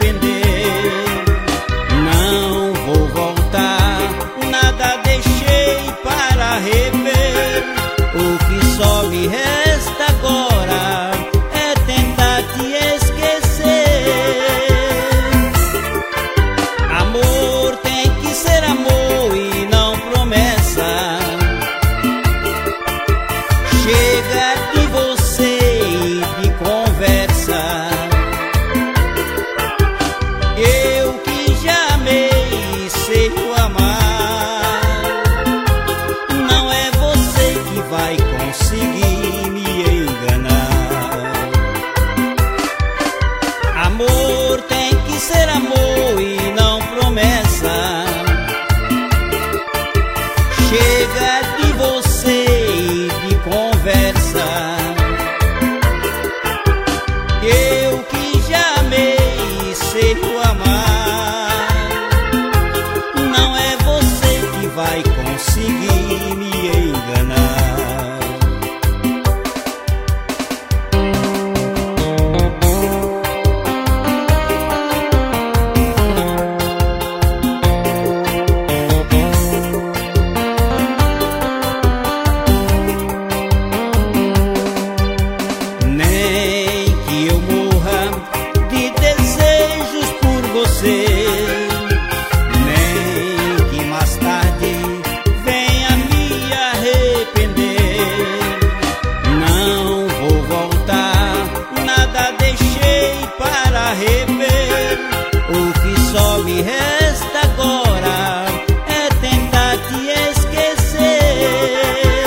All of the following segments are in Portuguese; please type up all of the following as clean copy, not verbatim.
arrepender. Não vou voltar, nada deixei para rever. O que só me resta agora é tentar te esquecer. Amor tem que ser amor e não promessa. Chega de você e de conversa. Eu que já amei e sei o amar. Não é você que vai conseguir me enganar. Amor tem que ser amor e não promessa. Chega de você e de conversa. Eu que já amei e sei o amar. Não é você que vai conseguir me enganar. Nem que eu morra de desejos por você, nem que mais tarde venha me arrepender. Não vou voltar, nada deixei para rever. O que só me resta agora é tentar te esquecer.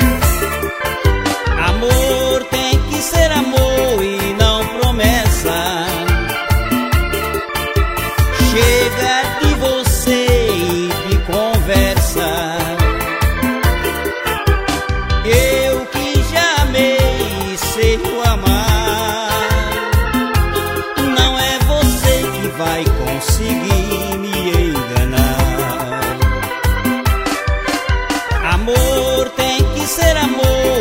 Amor tem que ser amor e não promessa. Chega de você e de conversa. Eu que já amei e sei o amar. Não é você que vai conseguir me enganar. Amor tem que ser amor